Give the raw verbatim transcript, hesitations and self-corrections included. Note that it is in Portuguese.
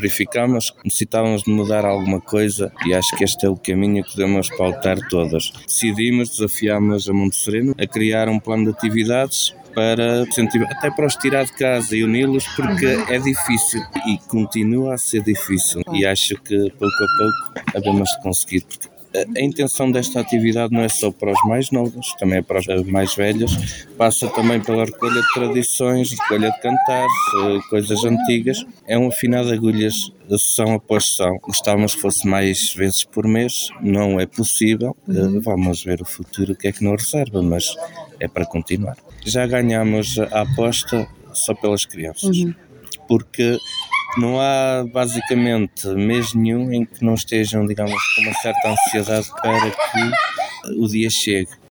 verificámos que necessitávamos de mudar alguma coisa e acho que este é o caminho que devemos pautar todas. Decidimos, desafiámos a Monte Sereno a criar um plano de atividades para, até para os tirar de casa e uni-los, porque é difícil e continua a ser difícil e acho que pouco a pouco havemos de conseguir, porque a intenção desta atividade não é só para os mais novos, também é para os mais velhos, passa também pela recolha de tradições, recolha de cantares, coisas antigas, é um afinar de agulhas, sessão após sessão. Gostávamos que fosse mais vezes por mês, não é possível, uhum. Vamos ver o futuro, o que é que nos reserva, mas é para continuar. Já ganhamos a aposta só pelas crianças, uhum. Porque não há basicamente mês nenhum em que não estejam, digamos, com uma certa ansiedade para que o dia chegue.